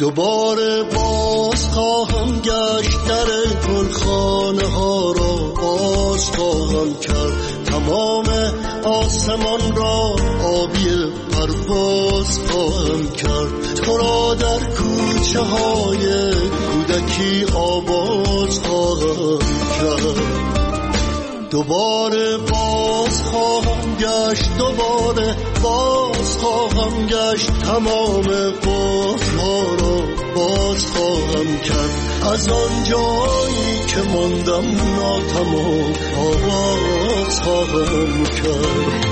دوباره باز خواهم گشت، در گلخانه ها را باز خواهم کرد، تمام آسمان را آبی پرواز خواهم کرد، تو را در کوچه های کودکی آواز خواهم کرد. دوباره باز خواهم گشت، دوباره باز خواهم گشت، تمام قفل‌ها را باز خواهم کرد، از آن جایی که ماندم ناتمام آغاز خواهم کرد.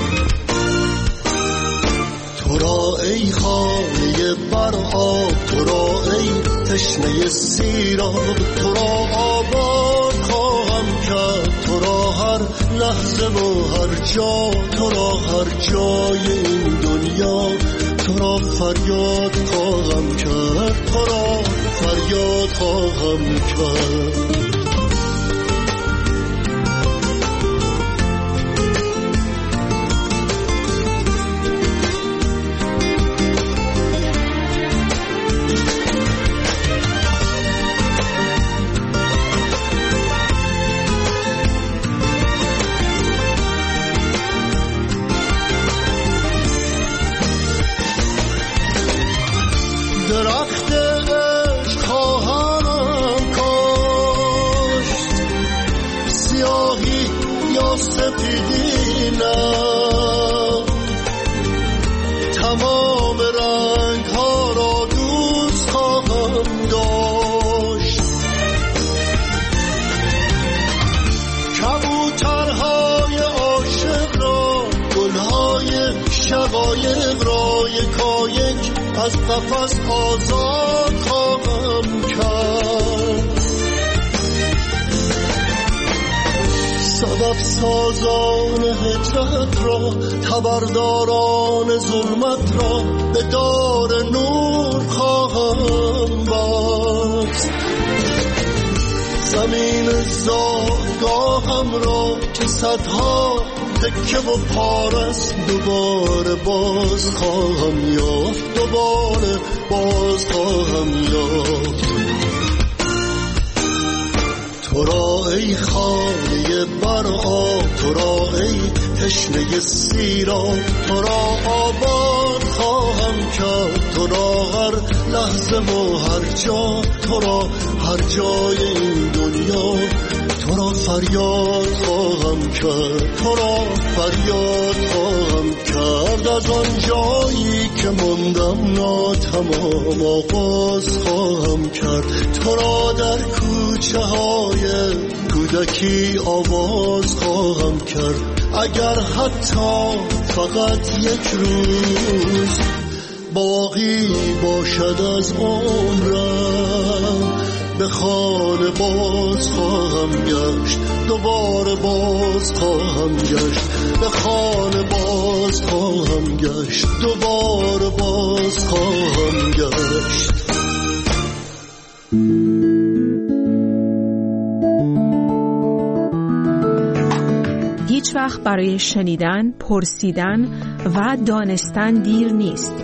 تو را ای خانه بر آب، تو را ای تشنه سیراب، تو را آباد خواهم کرد، تو را هر لحظه و هر جا، تو را هر جای این دنیا، تو را فریاد خواهم کرد، تو را فریاد خواهم کرد. تمام رنگ ها را دوست خواهم داشت، کبوترهای عاشق را، گلهای شقایق را یکایک از قفس آزاد خواهم کرد، سبب سازان هجرت را، خبرداران ظلمت را به دار نور خواهم بست، زمین زادگاهم را که صدها تکه و پارست دوباره باز خواهم یافت، دوباره باز خواهم یافت. تو را ای خانه بر آب، تو را ای تشنه سیراب، تو را آباد خواهم کرد، تو را هر لحظه و هر جا، تو را هر جای این دنیا، تو را فریاد خواهم کرد، تو را فریاد خواهم کرد، از آن جایی که ماندم ناتمام آغاز خواهم کرد، تو را در کوچه های کودکی آواز خواهم کرد، اگر حتی فقط یک روز باقی باشد از عمرم، به خانه باز خواهم گشت، دوباره باز خواهم گشت، به خانه باز خواهم گشت، دوباره باز خواهم گشت. هیچ وقت برای شنیدن، پرسیدن و دانستن دیر نیست.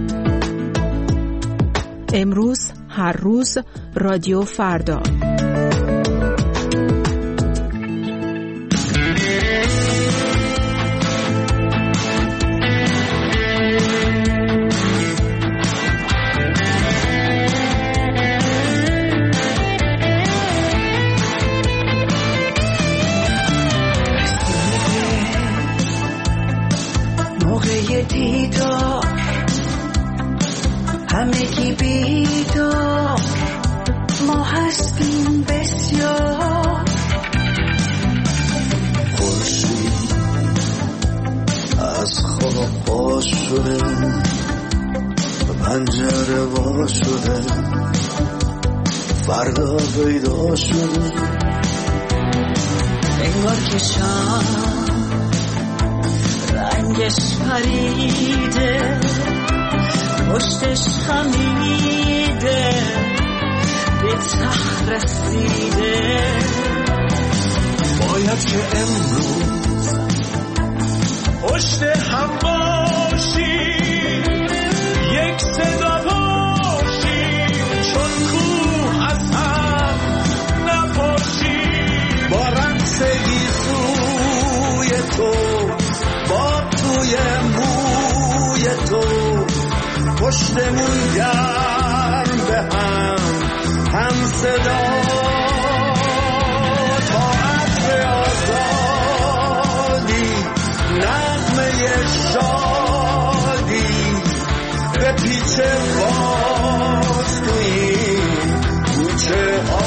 امروز، هر روز، رادیو فردا. موقع دیدار همگی بیدار، ما هستیم بسیار. خورشید از خواب باز شده، پنجره باز شده، فردا پیدا شده، انگار که شام رنگش پریده، پشتش خمیده، به ته رسیده. باید که امروز پشت هم باشیم، یک صدا باشیم، پشتمون گرم به هم صدا تا عطر آزادی نغمه شادی به پیچ باز تو این کوچه ها.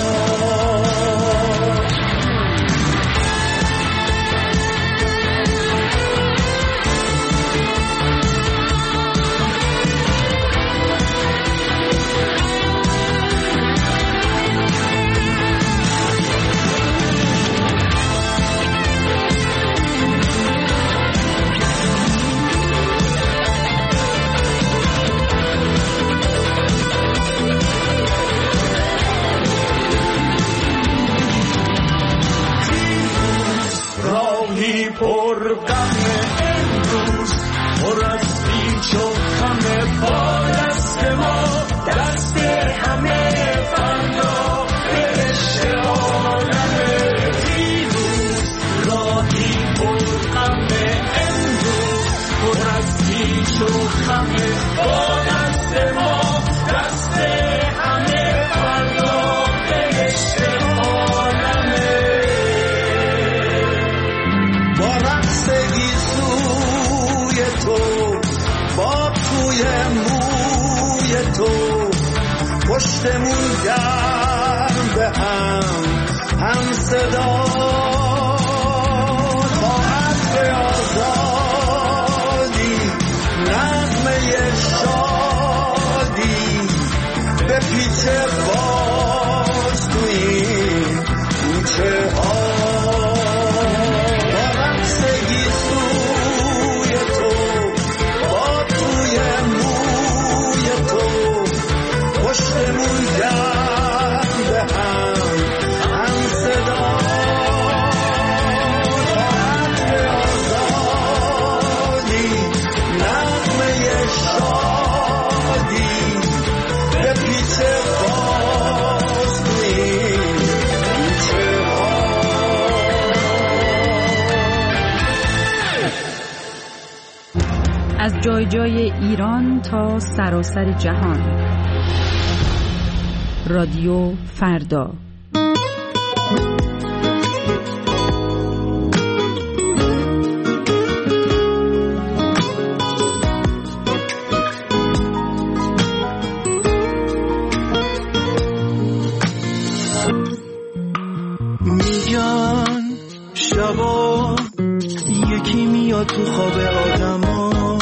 پر غم امروز پر از پیچ و خم با دست ما دست همه فردا بهشت عالمه پیروز راهی پر غم امروز پر از پیچ و خم با دست ما دست همه فردا بهشت عالمه. با رقصگی سوی تو با توی موی تو پشتمون گرم به هم صدا تا عطر آزادی نغمه شادی به پیچ باز تو این کوچه ها. پشتمون گرم به هم صدا تا عطر آزادی نغمه شادی به پیچ باز تو این کوچه ها. از جای جای ایران تا سراسر جهان، رادیو فردا. میگن شبا یکی میاد تو خواب آدما،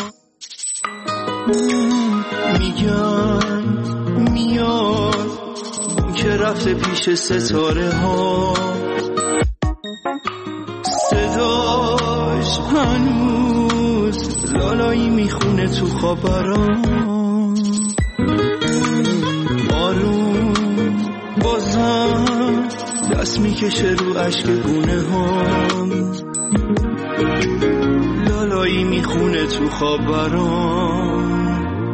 میگن میاد که رفته پیش ستاره ها، صداش هنوز لالایی میخونه تو خبران، آروم بازم دست میکشه رو عشق گونه هم، لالایی میخونه تو خبران.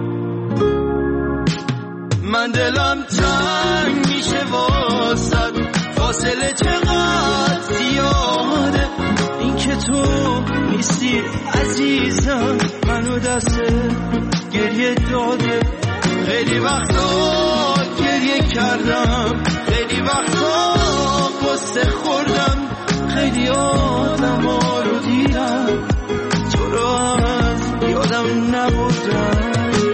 من دلم تنگ میشه واسد، فاصله چقدر زیاده، این که تو نیستی عزیزم منو دست گریه داده. خیلی وقتا گریه کردم، خیلی وقتا قصه خوردم، خیلی آدم ها رو دیدم تو رو از یادم نبردم.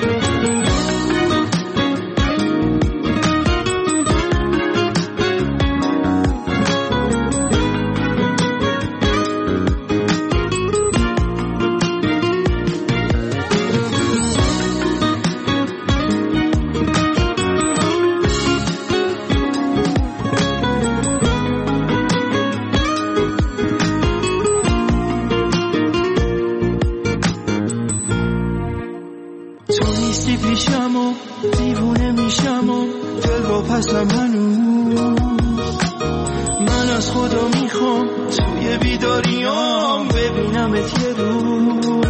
پیشم و دیوونه میشم و دل واپسم هنوز، من از خدا میخوام توی بیداریام ببینمت یه روز،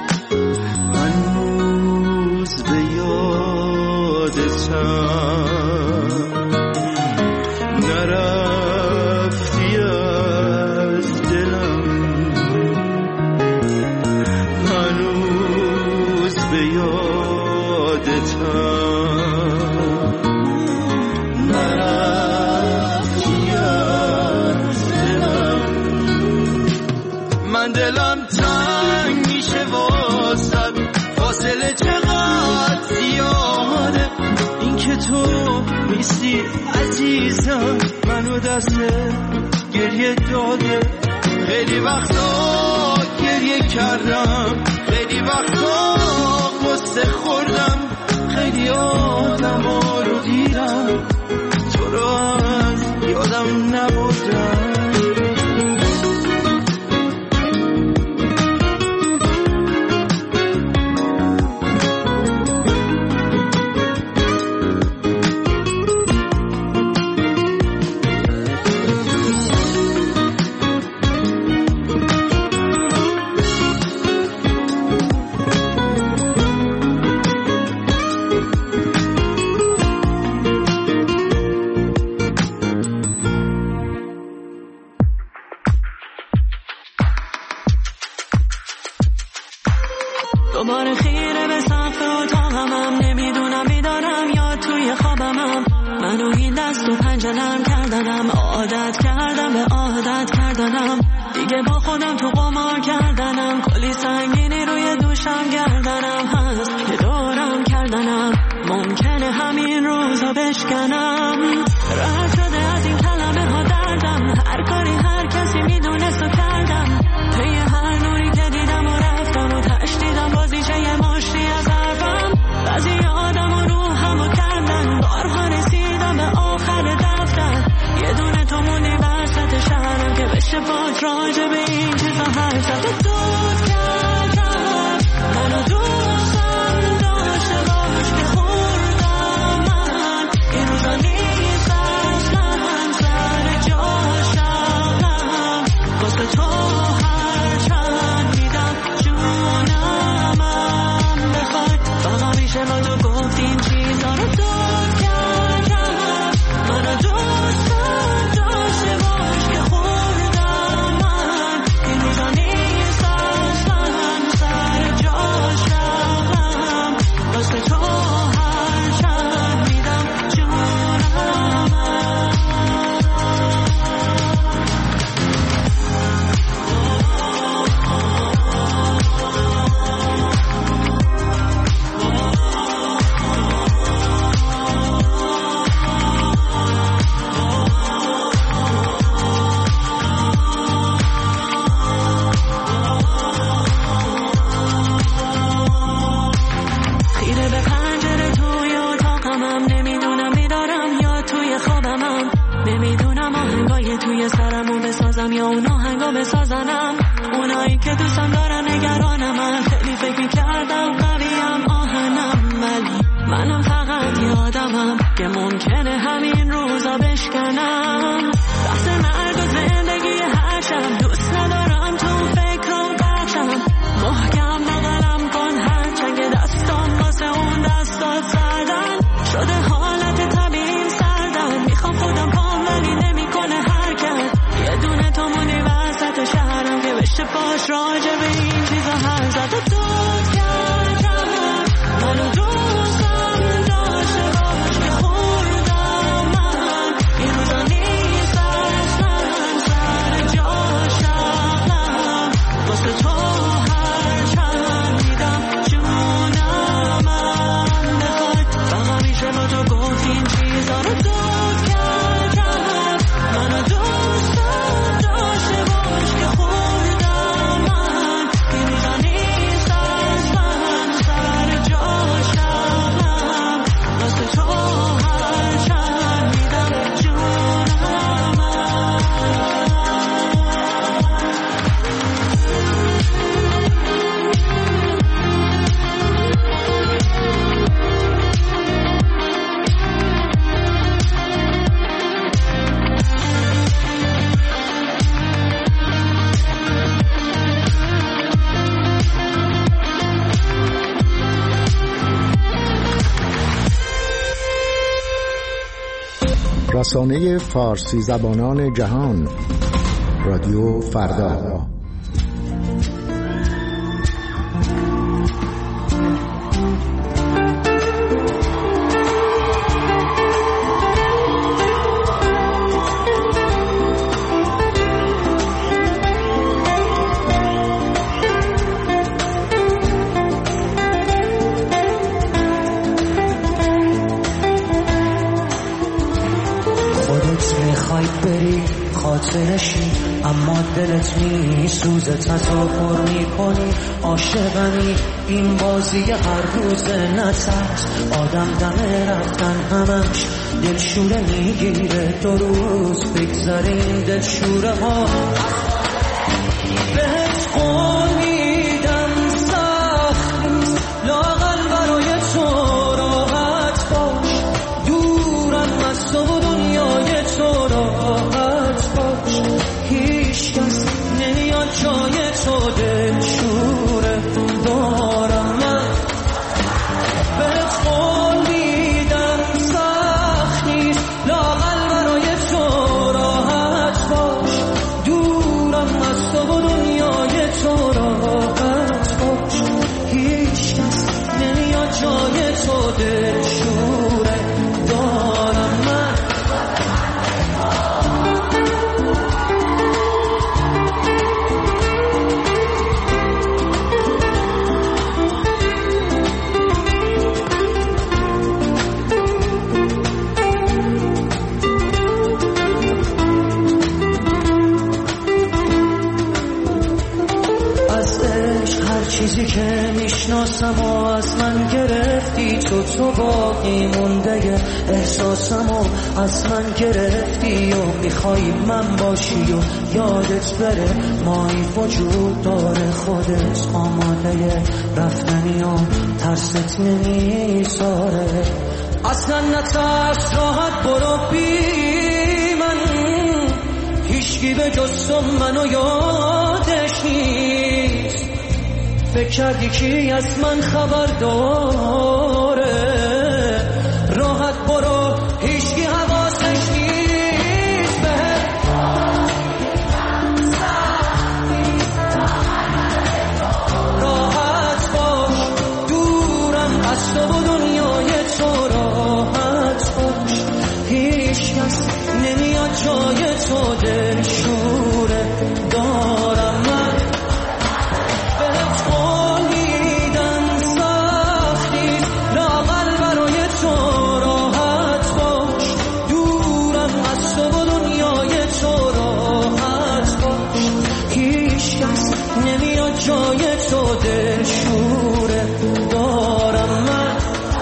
هنوز به یادتم نرفتی از دلم، هنوز به یادتم نیستی عزیزم، منو دست گریه داده. خیلی وقتا گریه کردم، خیلی وقتا قصه خوردم، خیلی آدما رو دیدم، تو رو از یادم نبردم. دوباره خیره به سقف اتاقمم، نمیدونم بیدارم یا توی خوابمم. منو این دست و پنجه نرم کردنم، عادت کردم به عادت کردنم، دیگه با خودم تو قمار کردنم. کلی سنگینی روی دوشم گردنم هست که دورم کردنم، ممکنه همین روزا بشکنم. رد شده از این کلمه ها دردم، هر کاری هر کسی میدونست و کردم. توی هر نوری که دیدم و رفتم و تشدیدم بازیچه یه مشتی از حرفم. بعضی آدم و روحم و کردن، بارها رسیدم به آخر دفتر. یه دونه تو موندی وسط شهرم که بشه باید راجع به این چیزا حرف زد. تو دود کردم منو دوستم داشته باش که خوردم من این روزا نیست اصلا سر جاشم. واسه تو هر چند میدم جونمم بخوای، فقط میشه با تو گفت این چیزا رو. دود کردم منو دوستم داشته باش که خوردم من این روزا نیست اصلا سر جاشم. واسه تو هر چند میدم جونمم. خیره به پنجره توی اتاقمم، نمیدونم بیدارم یا توی خوابمم. نمیدونم آهنگای توی سرمو بسازم یا اون آهنگا بسازنم. اونایی که دوستم دارن نگرانم، من خیلی فکر میکردم قویم آهنم، ولی منم فقط یادمم که ممکنه همین روزا بشکنم. بحث مرگ و زندگی هر شب دوست ندارم تو فکر و بخشم. محکم بغلم کن هر چنگ دستام واسه اون دستات سردن شده، حالت طبیعیم سردن. میخوام خودم پام ولی نمیکنه حرکت. یه دونه تو مونی وسط شهرم که بشه باش راجع به این چیزا حرف زد. دود کردم منو دوستم داشته باش که خوردم من این روزا نیست اصلا سر جاشم. واسه تو هر چند میدم جونمم بخوای، فقط میشه با تو گفت این چیزا رو. دود کردم منو دوستم داشته باش که خوردم من این روزا نیست اصلا سر جاشم. واسه تو هر چند میدم جونمم. رسانه فارسی زبانان جهان، رادیو فردا. میخوای بری خاطرشی اما دلت میسوزه، تظاهر میکنی عاشقمی، این بازی هر روز نترس، آدم دم رفتن همش دلشوره میگیره، 2 روز بگذره این دلشوره ها. بهت قول میدم سخت نیست، لااقل برای تو راحت باش، دورم از تو و دنیای تو راحت باش، هیچ کس نمیاد جای تو، دلشوره دارم من. بهت قول میدم سخت نیست، لااقل برای تو راحت باش، دورم از تو و دنیای تو راحت باش، هیچ کس نمیاد جای تو، دلشوره دارم من. چیزی که میشناسم و از من گرفتی، تو باقی مونده احساسم و از من گرفتی و میخوای من باشی و یادت بره مایی وجود داره، خودت آماده رفتنی و ترست نمیذاره، اصلا نترس راحت برو بی من، هیچکی به جز تو منو یادش نیست، فکر کردی کی از من خبر داره، راحت برو هیچکی حواسش نیست، راحت باش، دورم از تو و دنیای تو راحت باش، هیچ کس نمیاد جای تو، دلشوره دارم من. جای تو دلشوره دارم من.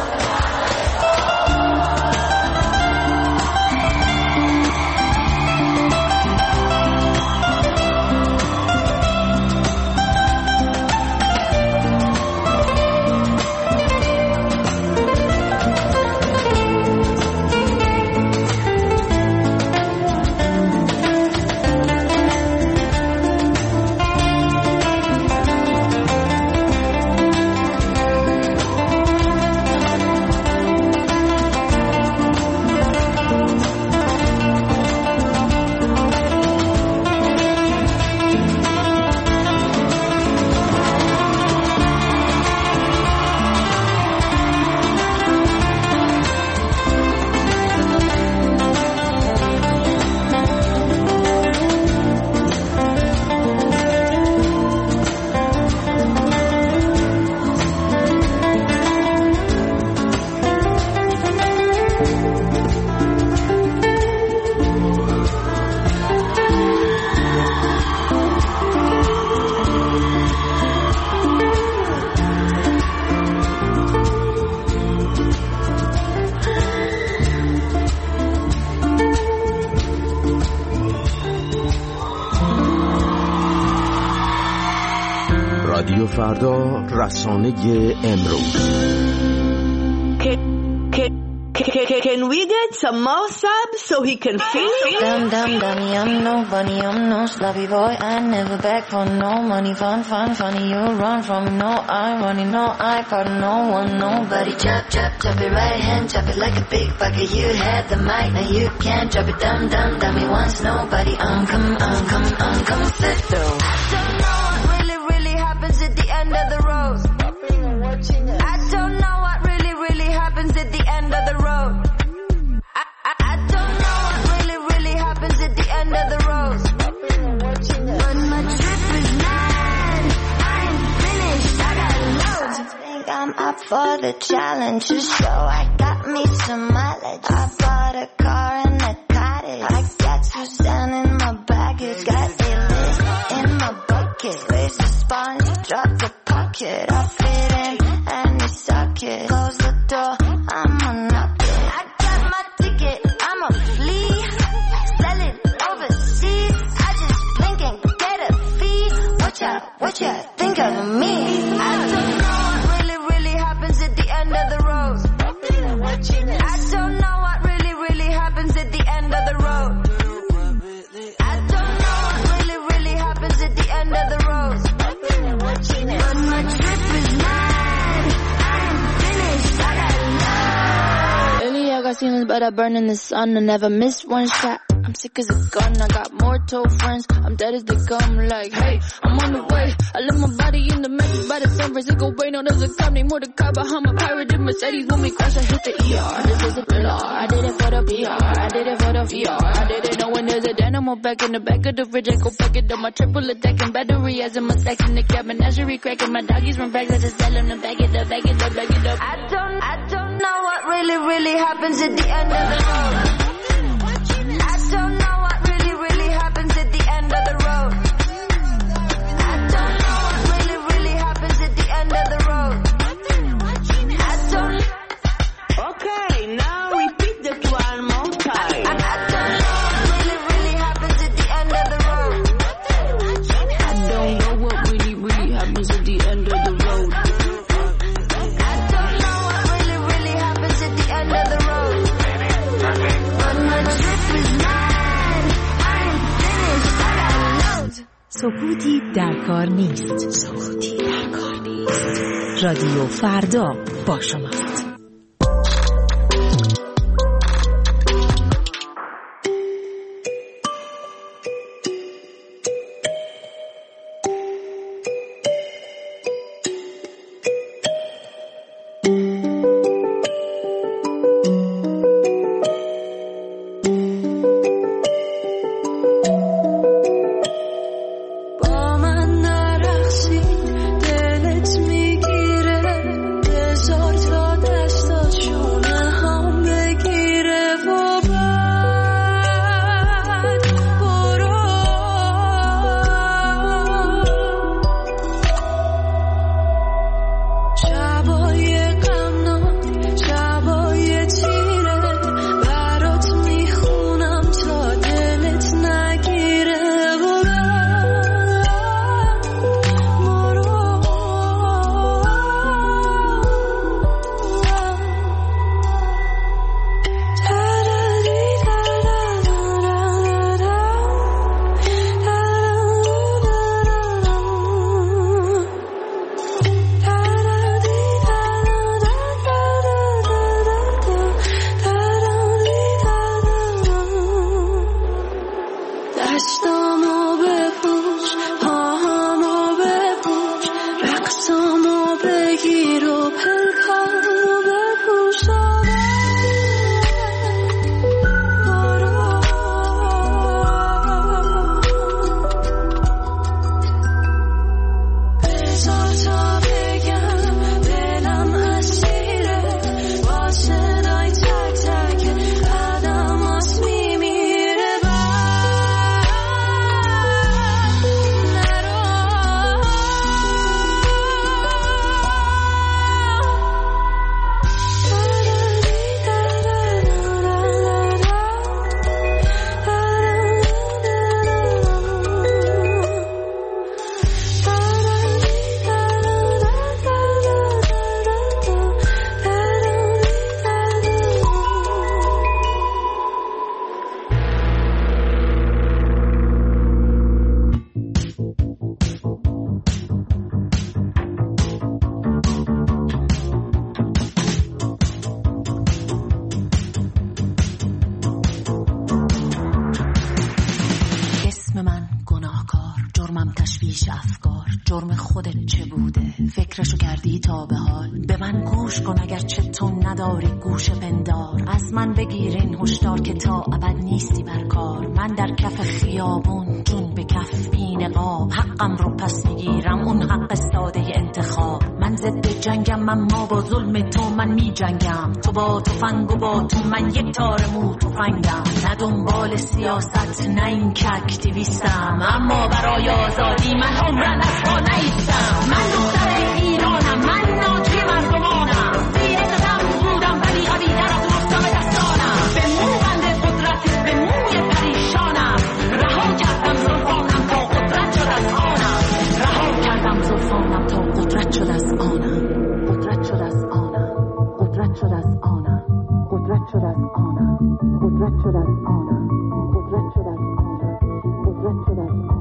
رادیو فردا، رسانه امروز. Can we get some more subs so he can feel? Dummy, I'm nobody, I'm no sloppy boy. I never beg for no money, funny. You run from me, no irony, no I got no one, nobody. Chop it right hand, chop it like a big bucket. You had the mic, now you can't drop it. Dummy, once nobody. I'm coming flip through. I don't know what really happens at the end of the road. I don't know what really happens at the end of the road. I don't know what really happens at the end of the road. But my trip is mad. I ain't finished. I got loads. I think I'm up for the challenge. So I got me some mileage. I bought a car and a cottage. it. I got you down in my baggage, got a list in my bucket. Raise the sponge, drop the pocket. I fit in any socket. Close the door, I'ma knock it. I got my ticket, I'ma flee. Sell it overseas. I just blink and get a fee. What ya think of me? I don't know what really happens at the end of the road. I don't know what really happens at the end of the road. I don't know what really happens at the end of the road. But my trip is mad. I'm finished, I got love. Early I got feelings but I burn in the sun. I never miss one shot. I'm sick as a gun, I got more told friends. I'm dead as they come, like, hey, I'm on the way. I left my body in the Memphis by the San Francisco way. No, there's a cop named Mordecai behind my pirate in Mercedes. When we crash, I hit the ER. This is a thriller. I did it for the PR. I did it for the VR. I didn't know when there's a dynamo back in the back of the fridge. I go pack it up, my triple attacking battery as I'm stacking the cab. Menagerie cracking, my doggies run back. I just tell them to back it up, back it up, back it up. I don't know what really happens at the end of the road. I don't know what really happens at the end of the road. I don't know what really happens at the end of the road. I don't. Okay, now repeat that one more time. I don't know what really happens at the end of the road. I don't know what really happens at the end of the road. I don't know what really happens at the end of the road. But my trip is mad. I'm finished. I got loads. سکوتی در کار نیست. رادیو فردا با شماست. جرم خودت چه بوده؟ فکرشو کردی تا به حال؟ به من گوش کن اگر چه تو نداری گوش پندار. از من بگیر این هشدار که تا ابد نیستی بر کار. من در کف خیابون جون به کف بی نقاب، حقم رو پس میگیرم، اون حق ساده انتخاب. من ضد جنگم اما با ظلم تو من می جنگم. تو با تفنگ و با تو من یک تار مو تفنگم. نه دنبال سیاست نه این که اکتیویستم، اما برای آزادی من عمرن از پا نیستم. من دختر ایرانم، من ناجی مردمانم. زیر قدم بودم ولی قوی‌تر از مستم دستانم. به موبند قدرت به موی پریشانم. رها کردم زلفانم تا قدرت شد از آنم. رها کردم زلفانم تا قدرت شد از آنم. قدرت شد از آنم. قدرت شد از آنم. قدرت شد از آنم. قدرت شد از آنم. قدرت شد از آنم. قدرت شد از آنم.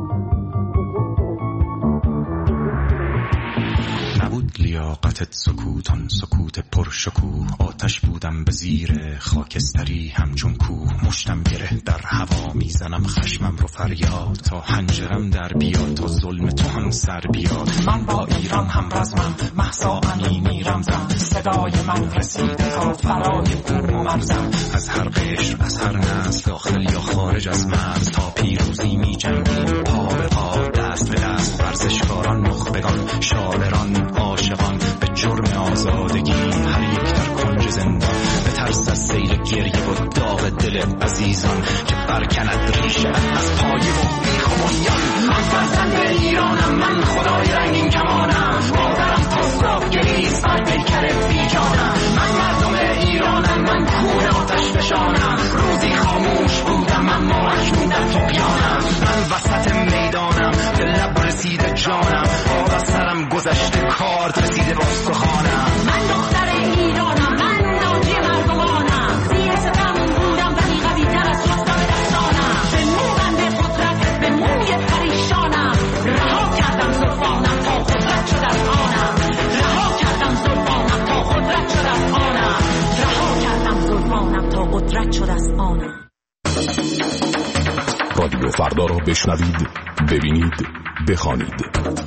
نبود لیاقتت سکوتان سکوت پرشکوه. آتش بودم به زیر خاکستری همچون کوه. مشتم گره در هوا میزنم خشمم رو فریاد. تا حنجرم در بیاد تا ظلم تو هم سر بیاد. من با ایران هم رزمم، مهسا امینی رمزم. صدای من رسیده تا فرای بوم و مرزم. از هر قشر از هر نسل داخل یا خارج از مرز. تا پیروزی می جنگیم پا به پا دست به دست. ورزشکاران نخبگان شاعران عاشقان به جرم آزادگی هر یک در کنج زندان. به ترس از سیل گریه و داغ دل عزیزان که برکند ریشه از پای و بیخ و بنیان. من فرزند ایرانم، من خدای رنگین کمانم. مادرم تا صبح گریست بر پیکر بیجانم. من مردم ایرانم، من کوه آتش فشانم. روزی خاموش بودم اما اکنون در طغیانم. من وسط میدانم به لب رسیده جانم. آب از سرم گذشته کارد رسیده با سخانم. من دختر ایرانم، من ناجی مردمانم. زیر ستم بودم ولی قوی‌تر از رستم دستانم. به موبند قدرت به موی پریشانم. رها کردم زلفانم تا قدرت شد از آنم. رها کردم زلفانم تا قدرت شد از آنم. رها کردم زلفانم تا قدرت شد از آنم. رادیو فردا را بشنوید، ببینید، بخوانید.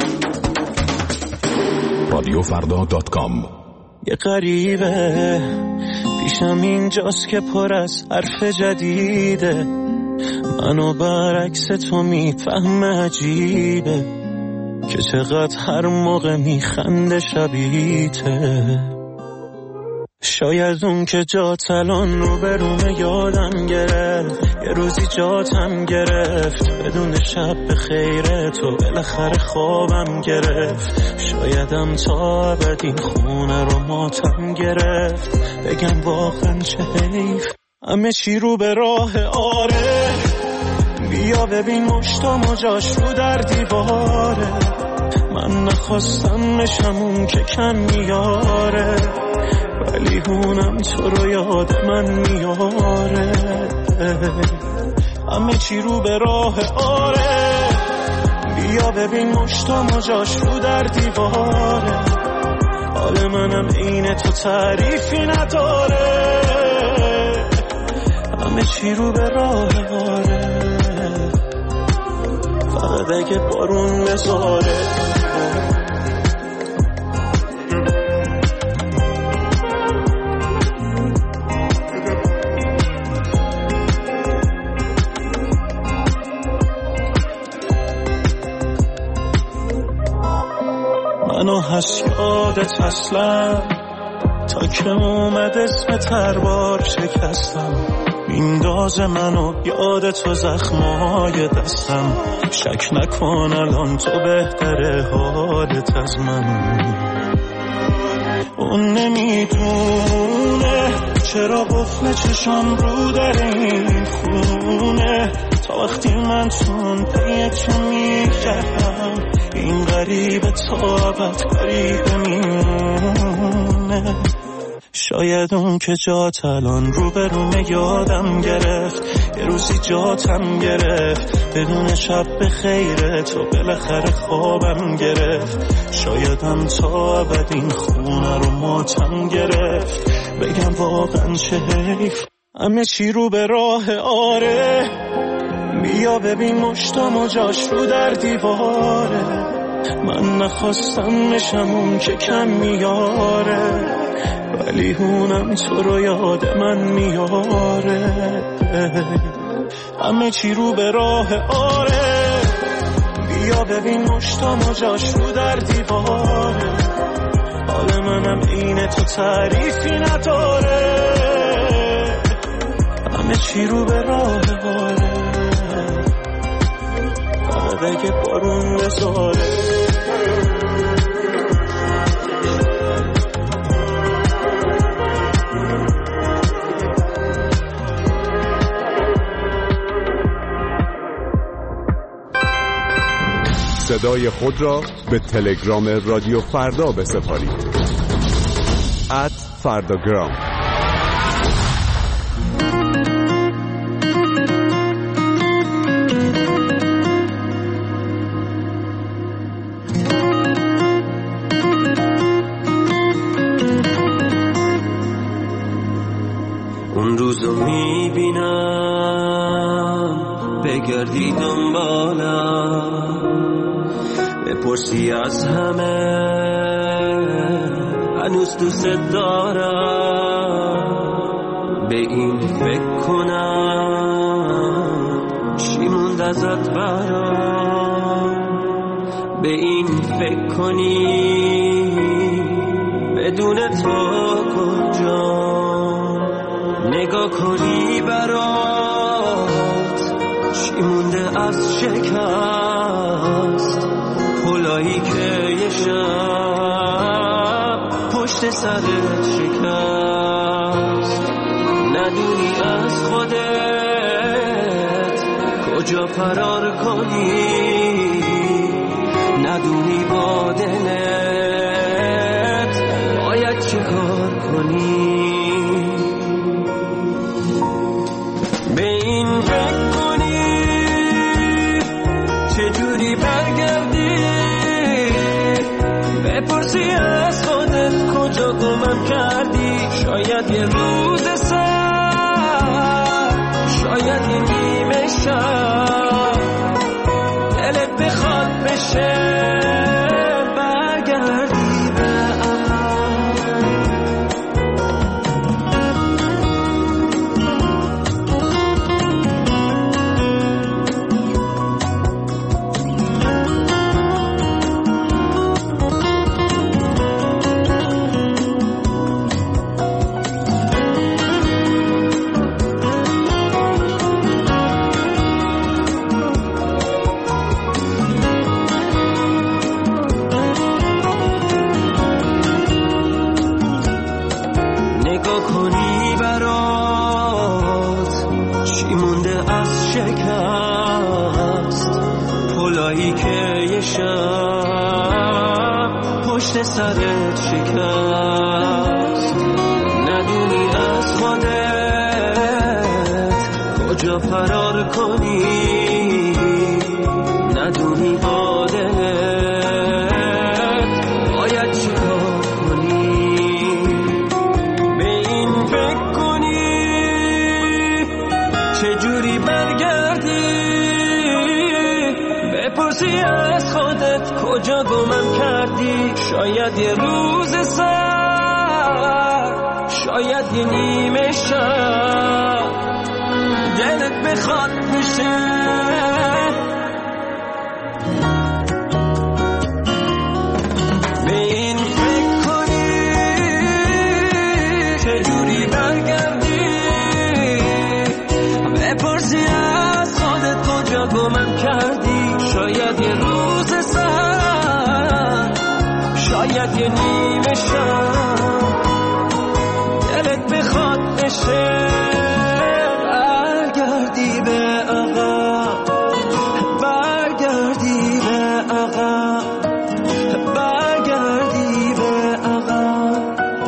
radiofrda.com. یه غریبه پیشم اینجاست که پر از حرف جدیده. منو برعکس تو میفهمه، عجیبه که چقدر هر موقع میخنده شبیته. شاید اون که جات الان رو برومه یادم گرفت. یه روزی جاتم گرفت بدون شب به خیره تو بالاخره خوابم گرفت. شایدم تا ابد این خونه رو ماتم گرفت. بگم واقعا چه حیف همه چی رو به راه آره. بیا ببین مشتم و جاش رو در دیواره. من نخواستم بشم اون که کم میاره، ولی هونم تو رو یاد من میاره. همه چی رو به راه آره. بیا ببین مشتم و جاش رو در دیواره. حال منم عین تو تعریفی نداره. همه چی رو به راه آره. فقط اگه بارون بذاره. منو هست یادت اصلا تا که اومد اسم تربار شکستم. میندازه منو یاد تو زخمای دستم. شک نکن الان تو بهتره حالت از من. اون نمیدونه چرا قفل چشام رو در این خونه. تا وقتی من تون پیت میگردم این غریبه تا ابد غریبه میمونه. شاید اون که جات الان رو به رومه یادم گرفت. یه روزی جاتم گرفت بدون شب به خیره تو بالاخره خوابم گرفت. شایدم تا ابد این خونه رو ماتم گرفت. بگم واقعا چه حیف همه چی رو به راه آره. بیا ببین مشتم و جاش رو در دیواره. من نخواستم بشم اون که کم میاره، ولی هونم تو رو یاد من میاره. همه چی رو به راه آره. بیا ببین مشتم و جاش رو در دیواره. حال منم اینه تو تعریفی نداره، همه چی رو به راه باره، فقط اگه بارون بزاره. صدای خود را به تلگرام رادیو فردا بسپارید. @فرداگرام. اون روزو میبینم بگردی دنبالم، بپرسی از همه هنوز دوست دارم، به این فکر کنم چی موند ازت برام، به این فکر کنی بدون تو کجا، نگاه کنی برات چی مونده از شکست، پلایی که یه شب پشت سرت شکست، ندونی از خودت کجا فرار کنی، ندونی با دلت باید چه کار کنی، به این فکر کنی چجوری برگردی، بپرسی از خودت کجا گمم کردی، شاید یه روز سر، شاید یه نیمه شب دلت بخواد بشه برگردی به سرت شکست، ندونی از خودت کجا فرار کنی، ندونی با دلت باید چی کار کنی، به این فکر کنی چجوری برگردی، بپرسی از خودت کجا گمم کردی، شاید یه روز سر، شاید یه نیمه شب دلت بخواد بشه به این فکر کنی چجوری برگردی، بپرسی از خودت کجا گمم کردی، شاید یه روز سر، شاید یه نیمه شب دلت بخواد بشه برگردی به عقب، برگردی به عقب، برگردی به عقب،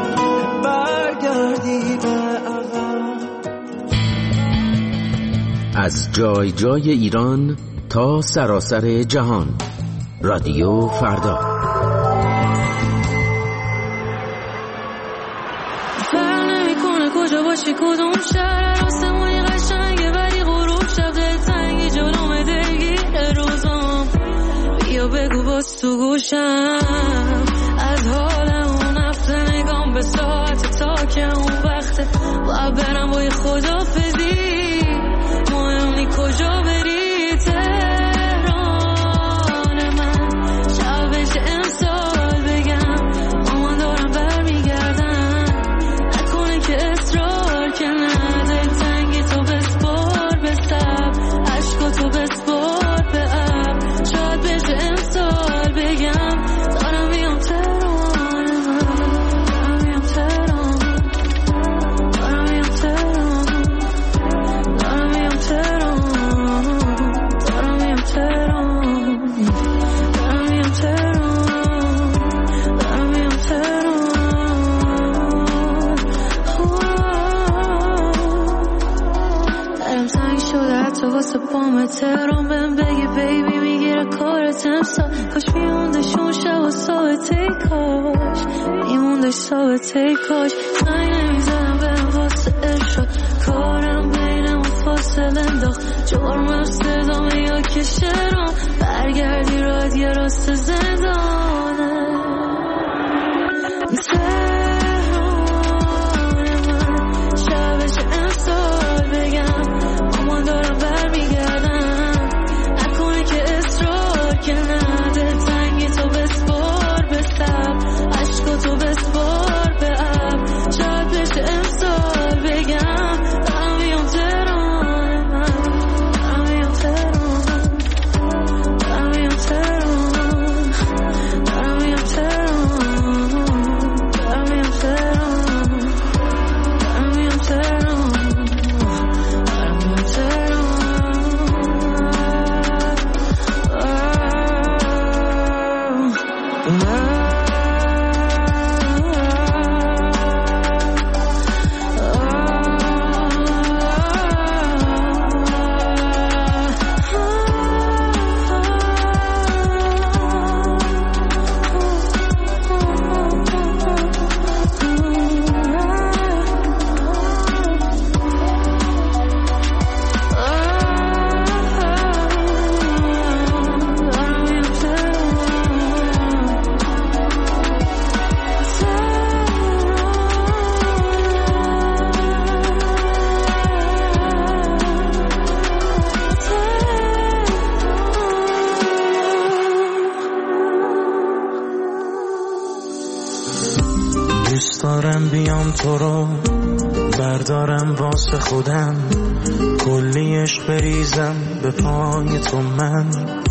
برگردی به عقب. از جای جای ایران تا سراسر جهان، رادیو فردا. کجا باشی کدوم شهر، آسمونی قشنگه ولی غروب شب دلتنگی، جلوم دلگیر روزام، بیا بگو باز تو گوشم از حالم، اون هفته نگام به ساعت تا که اون وقته باید برم با خدافزی، مهم نی کجا بری، تهران من شبش امسال بگم مامان دارم دلم تنگ شده حتی واسه پام تهران بهم بگی بیبی میگیره کار تمسا کاش میموندشون شب و ثابته کاش میموندش ثابته کاش زنگ نمیزدم بهم واسه ارشاد کارم بینم فاصل انداخت جرمم صدامه یا که شرام برگردی راد یه راست زندانه تو رو بردارم واسه خودم کلیش بریزم به پای تو من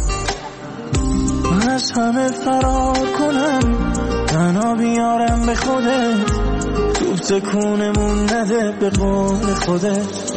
از همه فرار کنم تنها بیارم به خودت تو تکونمون نده به قول خودت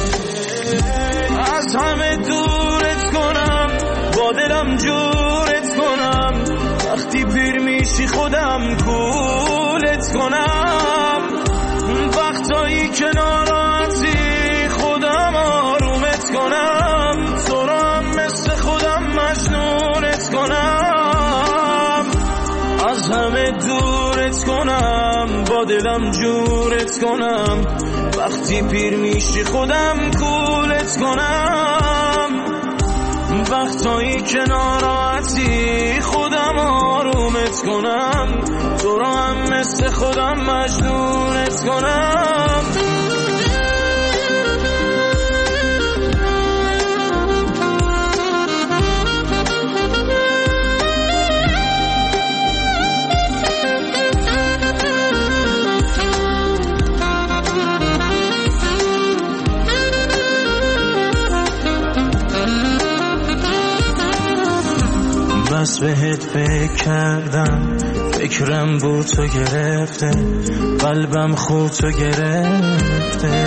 از همه دورت کنم با دلم جورت کنم وقتی پیر میشی خودم کولت کنم وقتایی که ناراحتی خودم آرومت کنم تو رو هم مثل خودم مجنونت کنم از همه دورت کنم با دلم جورت کنم وقتی پیر میشی خودم کولت کنم وقتایی که ناراحتی خودم آرومت کنم تو رو هم مثل خودم مجنونت کنم بس بهت فکر کردم فکرم بود تو گرفته قلبم خود تو گرفته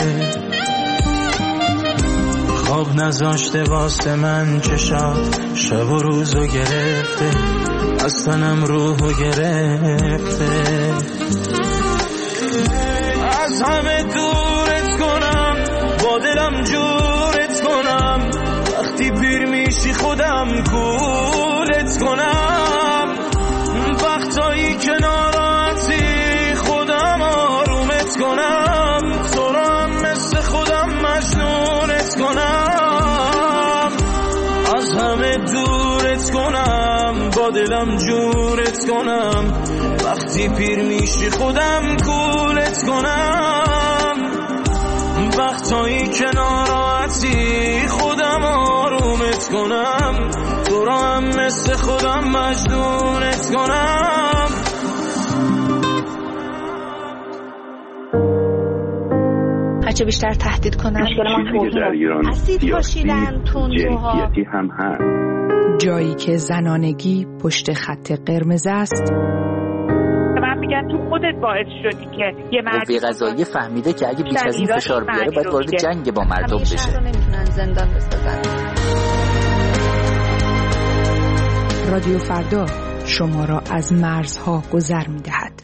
خواب نذاشته واسه من چشات شب و روزو گرفته از تنم روحو گرفته از همه دورت کنم با دلم جورت کنم وقتی پیر میشی خودم کولت کنم وقتایی که ناراحتی خودم آرومت کنم تو رو هم مثل خودم مجنونت کنم از همه دورت کنم با دلم جورت کنم وقتی پیر میشی خودم کولت کنم وقتایی که ناراحتی خودم آرومت کنم تو رو هم مثل خودم مجنونت کنم هرچه بیشتر تهدید کنن در ایران اسید پاشیدن جنسیتی هم هست جایی که زنانگی پشت خط قرمز است من میگن تو خودت باعث شدی که یه قوه قضاییه فهمیده که اگه بیش از این فشار بیاره باید وارد جنگ با مردم بشه شهر رو نمیتونن زندان بسازن. رادیو فردا شما را از مرزها گذر می‌دهد.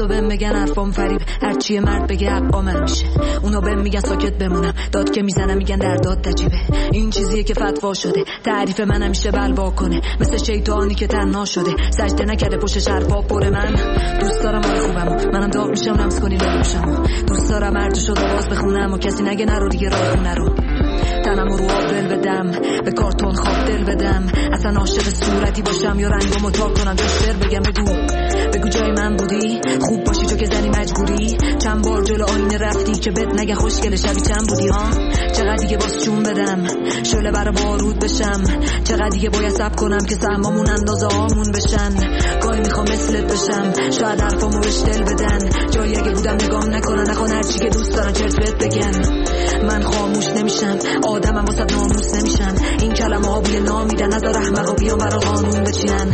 روزا بهم میگن حرفام فریب، هرچی مرد بگه حقا من میشه. اونا بهم میگن ساکت بمونم، داد که میزنم میگن در داد تجیبه. این چیزیه که فتوا شده، تعریف من همیشه بلوا کنه، مثل شیطانی که تنها شده، سجده نکرده پشتش حرفا پر. من دوست دارم حال خوبمو، منم داغ میشم لمس کنی لبوشمو. دوست دارم هر جو شد آواز بخونم و کسی نگه نرو دیگه راه خونه رو. تنمو رو آب دل بدم، به کارتون خواب دل بدم، اصلا عاشق صورتی باشم یا رنگمو تا کنم جشتر بگم. بگو جای من بودی، خوب باشی تو که زنی مجبوری. چند بار جلو آینه رفتی که بهت نگه خوشگله شبی چند بودی ها. چقدر دیگه باز چون بدم شعله برا بارود بشم، چقدر دیگه باید صبر کنم که سهمامون اندازه هامون بشن. گاهی میخوام مثلت بشم، شاید حرفامو بهش دل بدن، جایی اگه بودم نگام نکنن، نخوان هرچی که دوست دارن چرت بهت بگن. من خاموش نمیشم، آدمم واسه ناموس نمیشن، این کلمه ها بوی نامیدن، نذار احمقا بیان برا قانون بچینن.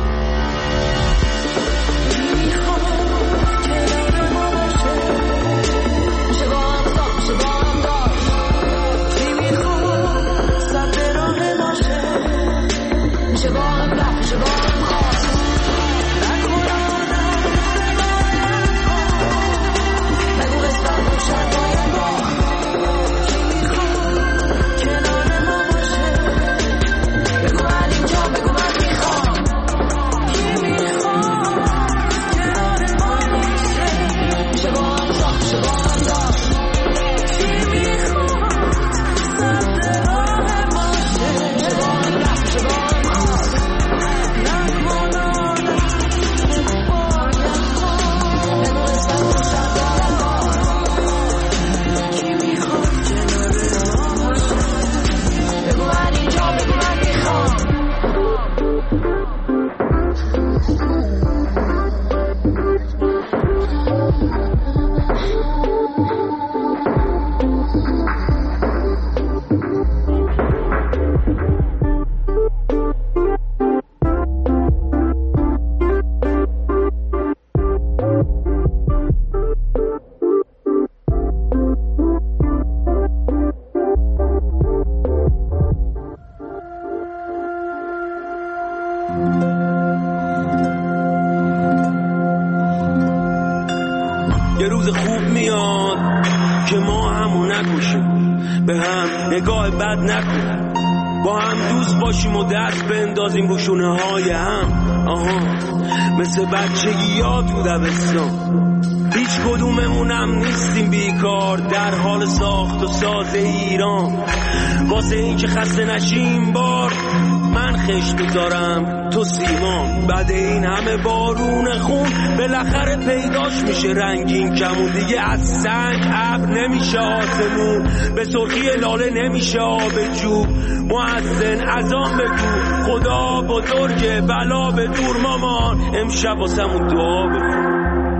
یه روز خوب میاد که ما همون نکشیم، به هم نگاه بد نکنیم، با هم دوست باشیم و دست بندازیم رو شونه های هم. مثل بچگی ها تو دبستان، هیچ کدوممونم نیستیم بیکار، در حال ساخت و ساز ایران. واسه این که خسته نشیم بار، من خشت بذارم تو سیمان. بعد این همه بارون خون بالاخره پیداش میشه رنگین کمون، دیگه از سنگ ابر نمیشه آسمون، به سرخی لاله نمیشه آب جوب. مؤذن اذان بگو خدا بزرگه، بلا به دور مامان، امشب واسمون دعا بکن.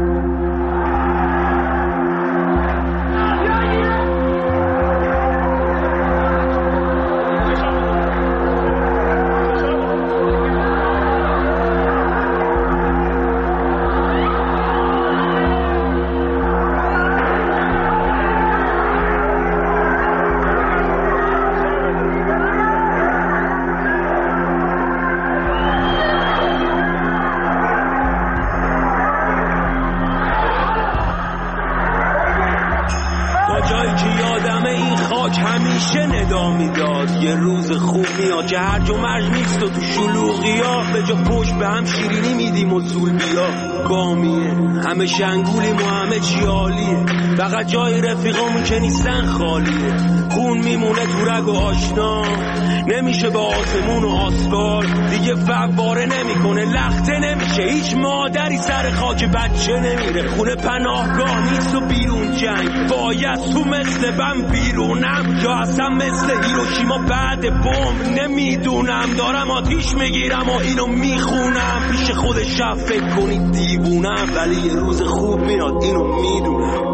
یه روز خوب میاد که هر جو مرج نیست و تو شلوغی ها، به جا پشت به هم شیرینی میدیم و زول بیا گامیه. همه شنگولیم و همه چی عالیه، فقط جای رفیقامون که نیستن خالیه. خون میمونه تو رگ و آشنا، نمیشه به آسمون و آسفالت دیگه فواره نمیکنه، لخته نمیشه، هیچ مادری سر خاک بچه نمیره. خونه پناهگاه نیست و بیرون جنگ، باید تو مثل بم بیرونم، یا اصلا مثل هیروشیما بعد بمب. نمیدونم دارم آتیش میگیرم و اینو میخونم، پیش خود شب فکر کنید دیوونم، ولی یه روز خوب میاد اینو میدونم.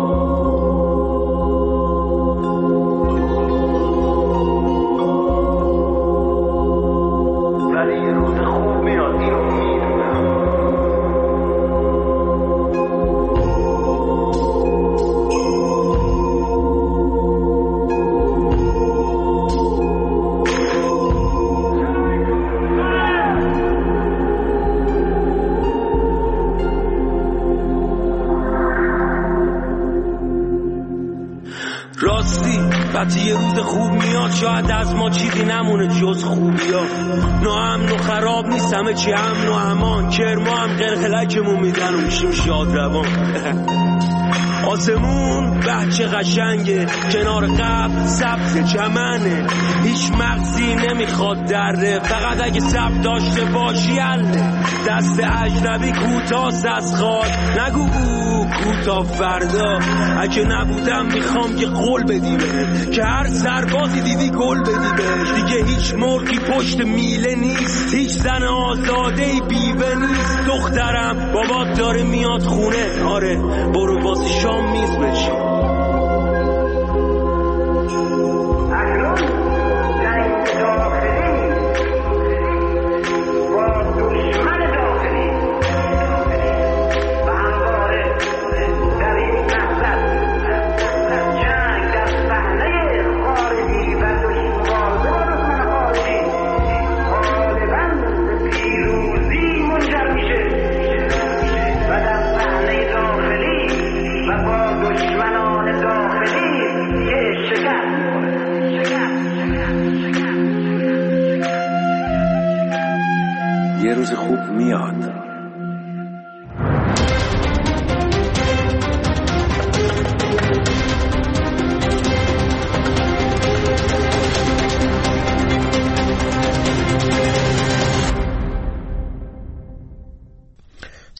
وقتی یه روز خوب میاد شاید از ما چیزی نمونه جز خوبیا. ناامن و خراب نیست همه چی امن و امان، کرما هم قلقلکمون میدن و میشیم شاد روان. آسمون بچه قشنگه، کنار قبل سبز چمنه، هیچ مغزی نمیخواد دره، فقط اگه سبز داشته باشی حله. دست اجنبی کوتاست از خواد، نگو کوتا فردا. اگه نبودم میخوام که قول بدی بهت، که هر سربازی دیدی گل بدی بهش. دیگه هیچ مرغی پشت میله نیست، هیچ زن آزادهی بیوه نیست. دخترم بابات داره میاد خونه، آره برو واسه شام میز بچین.